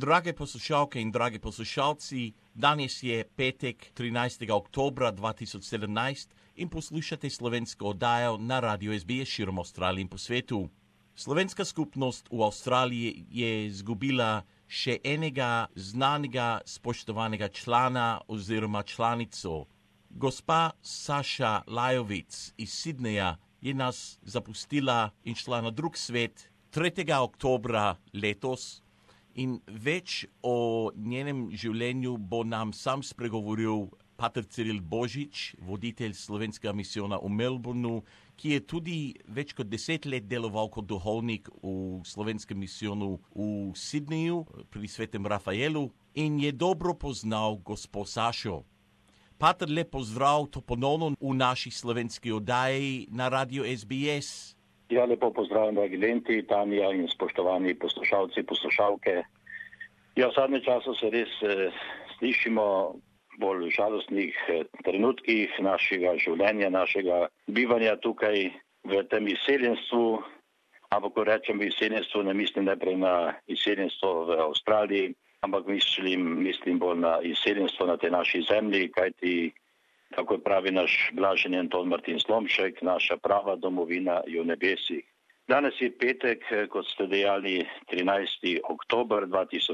Drage poslušalke in dragi poslušalci, danes je petek 13. oktobra 2017 in poslušate slovensko oddajo na Radio SBS širom Avstralije in po svetu. Slovenska skupnost v Avstraliji je izgubila še enega znanega, spoštovanega člana oziroma članico. Gospa Saša Lajovic iz Sydneyja je nas zapustila in šla na drug svet 3. oktobra letos. In več o njenem življenju bo nam sam spregovoril pater Ciril Božič, voditelj slovenskega misijona v Melbourneu, ki je tudi več kot 10 let deloval kot duhovnik v slovenskem misijonu v Sydneyju pri svetem Rafaelu in je dobro poznal gospo Sašo. Pater, lep pozdrav, to ponovno v naši slovenski oddaji na Radio SBS. Ja, lepo pozdravljam, dragi Lenti, Tanja in spoštovani poslušalci, poslušalke. Ja, v zadnjem času se res slišimo bolj žalostnih trenutkih našega življenja, našega bivanja tukaj v tem izseljenstvu. Ampak, ko rečem izseljenstvo, ne mislim najprej na izseljenstvo v Avstraliji, ampak mislim bolj na izseljenstvo na tej naši zemlji, kajti tako pravi naš blaženi Anton Martin Slomšek, naša prava domovina je v nebesih. Danes je petek, kot ste dejali, 13. oktober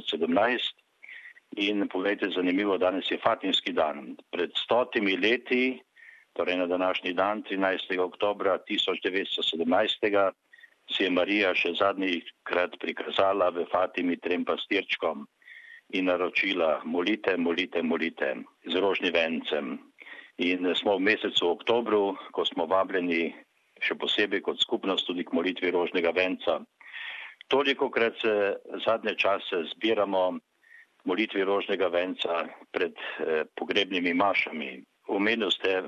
2017 in povejte zanimivo, danes je Fatimski dan. Pred 100 leti, torej na današnji dan, 13. oktobra 1917, si je Marija še zadnjikrat prikazala v Fatimi 3 pastirčkom in naročila molite, molite, molite z rožnim vencem. In smo v mesecu oktobru, ko smo vabljeni še posebej kot skupnost tudi k molitvi rožnega venca. Tolikokrat se zadnje čase zbiramo k molitvi rožnega venca pred pogrebnimi mašami. Omenili ste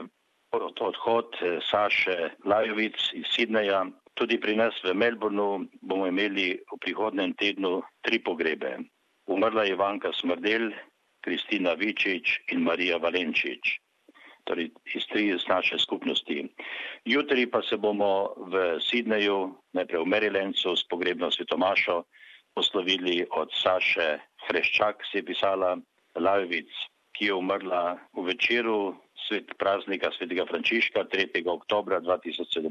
odhod Saše Lajovic iz Sydneyja. Tudi pri nas v Melbourneu bomo imeli v prihodnem tednu 3 pogrebe. Umrla je Ivanka Smrdel, Kristina Vičič in Marija Valenčič. Torej iz 3 naše skupnosti. Jutri pa se bomo v Sydneyju, najprej v Marylandu s pogrebno svetomašo, poslovili od Saše Hreščak, si je pisala Lajovic, ki je umrla v večeru praznika svetega Frančiška 3. oktobra 2017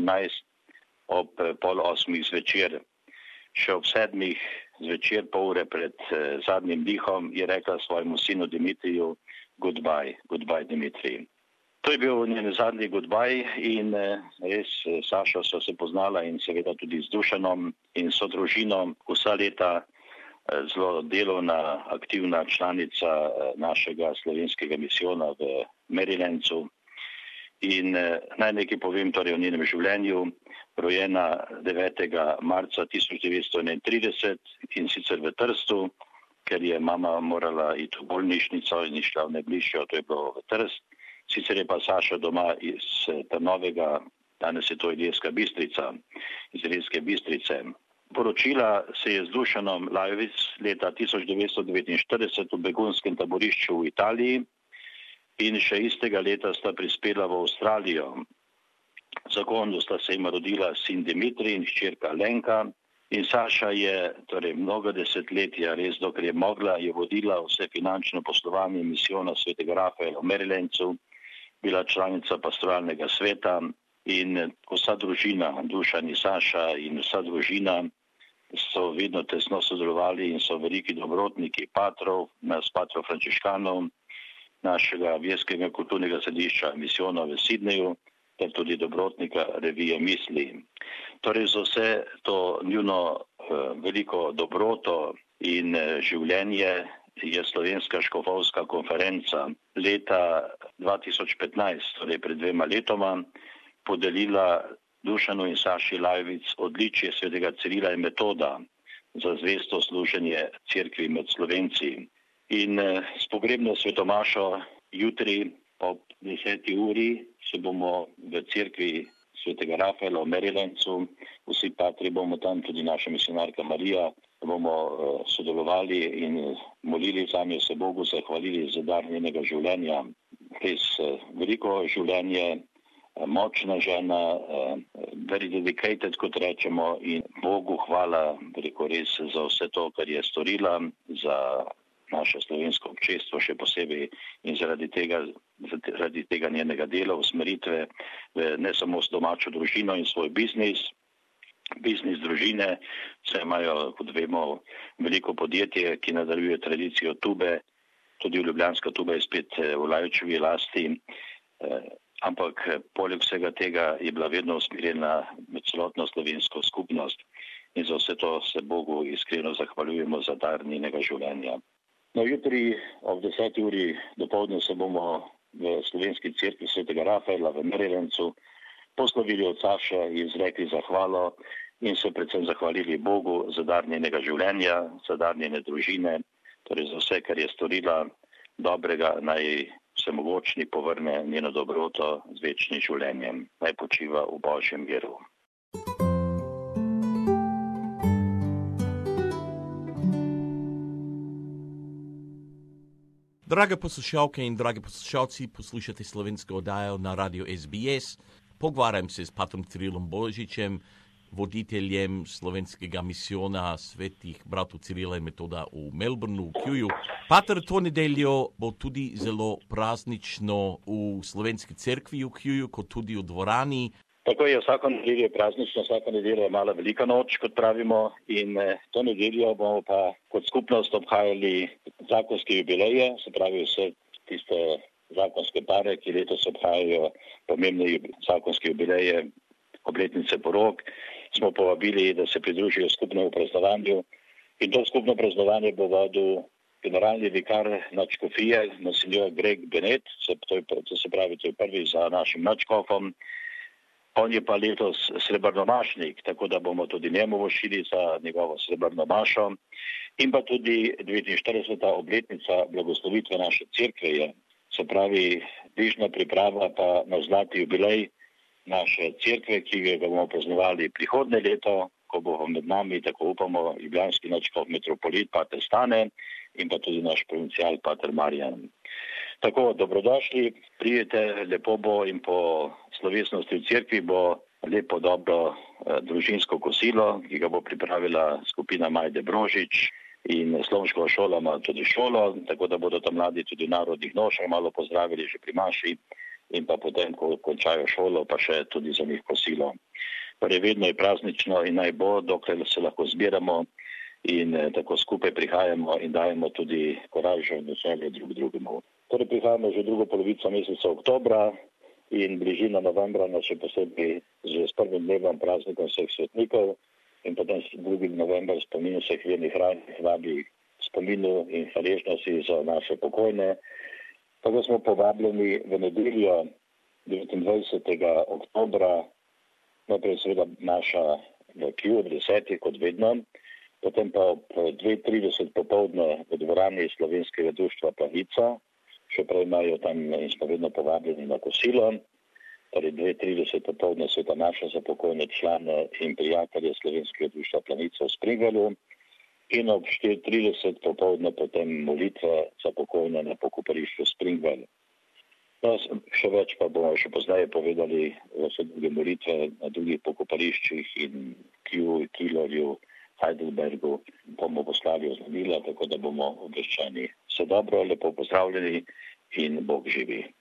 ob 7:30 zvečer. Še ob 7 zvečer, pol ure pred zadnjim dihom, je rekla svojemu sinu Dimitriju goodbye, goodbye Dimitrij. To je bil njen zadnji goodbye in res Sašo so se poznala in seveda tudi z Dušanom in so družino vsa leta zelo delovna, aktivna članica našega slovenskega misijona v Marylandu. In naj nekaj povem torej o njenem življenju. Rojena 9. marca 1931 in sicer v Trstu, ker je mama morala iti v bolnišnico in išla v najbližjo, to je bilo v Trst. Sicer je pa Saša doma iz Trnovega, danes je to Ilirska Bistrica, iz Ilirske Bistrice. Poročila se je z Dušanom Lajovic leta 1949 v begunskem taborišču v Italiji in še istega leta sta prispela v Avstralijo. V zakonju sta se jim rodila sin Dimitrij in hčerka Lenka in Saša je torej mnogo desetletja, res dokler je mogla, je vodila vse finančno poslovanje misijona svetega Rafaela v Marylandu, bila članica pastoralnega sveta in vsa družina, Dušan in Saša in vsa družina so vedno tesno sodelovali in so veliki dobrotniki patrov, nas patrov frančiškanov, našega verskega kulturnega središča misijona v Sydneyju, ter tudi dobrotnika revije Misli. Torej za vse to njuno veliko dobroto in življenje je Slovenska škofovska konferenca leta 2015, torej pred 2 letoma, podelila Dušanu in Saši Lajovic odličje svetega Cirila in Metoda za zvesto služenje cerkvi med Slovenci. In s pogrebno svetomašo jutri ob 10. uri se bomo v cerkvi svetega Rafaela v Marylandu, vsi patri bomo tam, tudi naša misionarka Marija, bomo sodelovali in molili sami se Bogu, zahvalili za dar njenega življenja. Res veliko življenje, močna žena, very dedicated, kot rečemo, in Bogu hvala, res za vse to, kar je storila, za naše slovensko občestvo še posebej in zaradi tega njenega dela, usmeritve, ne samo s domačo družino in svoj biznis družine, saj imajo, kot vemo, veliko podjetje, ki nadaljuje tradicijo Tube, tudi Ljubljanska Tuba je spet v Lajočevi lasti, ampak poleg vsega tega je bila vedno usmerjena med celotno slovensko skupnost in za vse to se Bogu iskreno zahvaljujemo za dar njenega življenja. No, jutri ob 10. uri dopoldne se bomo v slovenski cerkvi svetega Rafaela v Marirencu poslovili od Saše in izrekli zahvalo in se predvsem zahvalili Bogu za dar njenega življenja, za dar njene družine, torej za vse, kar je storila dobrega, naj vsemogočni povrne njeno dobroto z večnim življenjem. Naj počiva v Božjem miru. Drage poslušalke in dragi poslušalci, poslušate slovensko oddajo na Radio SBS. Pogovarjam se s patrom Cirilom Božičem, voditeljem slovenskega misijona svetih bratov Cirila in Metoda v Melbourneu, v Kewu. Pater, to nedeljo bo tudi zelo praznično v slovenski cerkvi v Kewu, kot tudi v dvorani. Tako je, vsako nedeljo je praznično, vsako nedeljo je mala velika noč, kot pravimo, in to nedeljo bomo pa kot skupnost obhajali zakonske jubileje, se pravi vse tiste zakonske pare, ki letos obhajajo pomembne zakonske jubileje, obletnice porok, smo povabili, da se pridružijo skupnemu praznovanju. In to skupno praznovanje bo vodil generalni vikar nadškofije, monsignor Greg Bennett, to je prvi za našim nadškofom. On je pa letos srebrnomašnik, tako da bomo tudi njemu vošili za njegovo srebrno mašo. In pa tudi 49. obletnica blagoslovitve naše cerkve je, se pravi, bližnja priprava pa na zlati jubilej naše cerkve, ki ga bomo praznovali prihodnje leto, ko bo med nami, tako upamo, ljubljanski nadškof metropolit pater Stane in pa tudi naš provincial pater Marjan. Tako, dobrodošli, pridete, lepo bo in po slovesnosti v cerkvi bo lepo dobro družinsko kosilo, ki ga bo pripravila skupina Majde Brožič in Slovenškova šola ima tudi šolo, tako da bodo tam mladi tudi v narodnih nošah malo pozdravili že pri maši in pa potem, ko končajo šolo, pa še tudi za njih kosilo. Torej, vedno je praznično in naj bo, dokler se lahko zbiramo in tako skupaj prihajamo in dajemo tudi koražo in veselje drugemu. Torej, prihajamo že drugo polovico meseca oktobra in bližina novembra nas še posebej že s prvim dnevom praznikom vseh svetnikov in potem s 2. novembra spominu vseh vernih ranjenih vabi spominu in hvaležnosti za naše pokojne. Tako smo povabljeni v nedeljo 29. oktobra, najprej seveda naša v Kewu ob 10. kot vedno, potem pa ob 2:30 popoldne v dvorani Slovenskega društva Planica, še prej imajo tam in smo vedno povabljeni na kosilo, torej 2:30 popoldne sveta naša za pokojne člane in prijatelje Slovenskega društva Planica v Springvalu in ob 4:30 popoldne potem molitve za pokojne na pokopališču Springval. No, še več pa bomo še pozneje povedali vse druge molitve na drugih pokopališčih in Kewu, Kilorju, Heidelbergu bomo poslali oznanila, tako da bomo obveščeni. Vse dobro, lepo pozdravljeni in Bog živi.